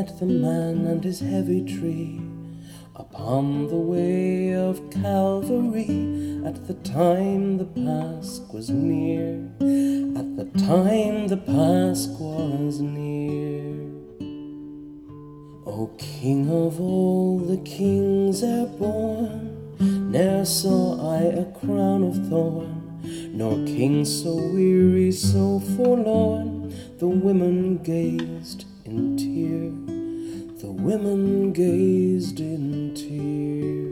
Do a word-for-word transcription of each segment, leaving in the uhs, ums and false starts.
met the man and his heavy tree upon the way of Calvary. At the time the Pasch was near, at the time the Pasch was near. O King of all the kings ere born, ne'er saw I a crown of thorn, nor king so weary, so forlorn. The women gazed in tear, the women gazed in tear.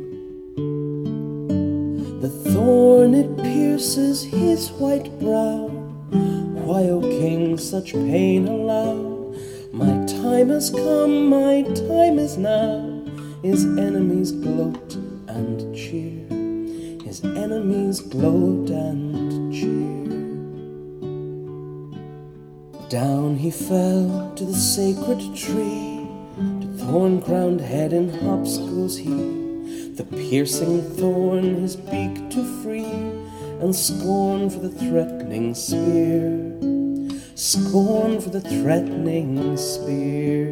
The thorn it pierces his white brow, why, O king, such pain allow? My time has come, my time is now. His enemies gloat and cheer, his enemies gloat and cheer. Down he fell to the sacred tree, to thorn-crowned head in hops goes he, the piercing thorn his beak to free, and scorn for the threatening spear, scorn for the threatening spear.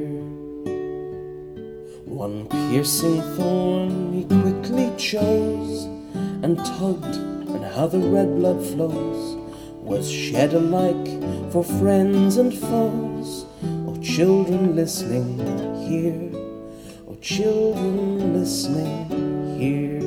One piercing thorn he quickly chose, and tugged, and how the red blood flows, was shed alike for friends and foes. O children listening, hear, O children listening, hear.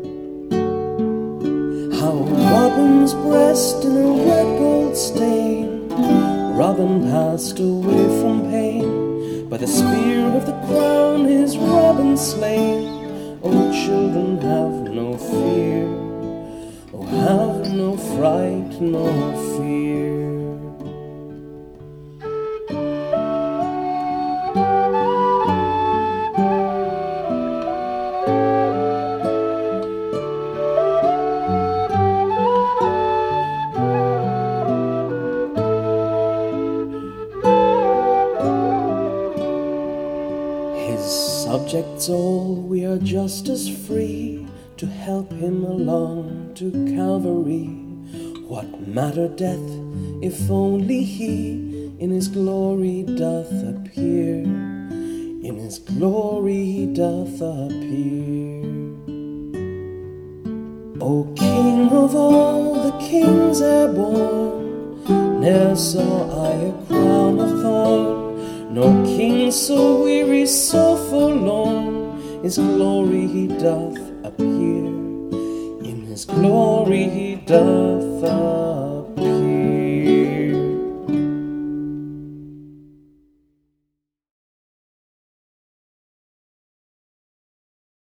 How Robin's breast in a red gold stain, Robin passed away from pain, by the spear of the crown his Robin slain. O children, have no fear, O have no fright, no fear. Subjects all, we are just as free to help him along to Calvary. What matter death, if only he in his glory doth appear, in his glory he doth appear. O King of all the kings ere born, ne'er saw I a crown of thorn, nor king so weary, so forlorn. His glory he doth appear, in his glory he doth appear.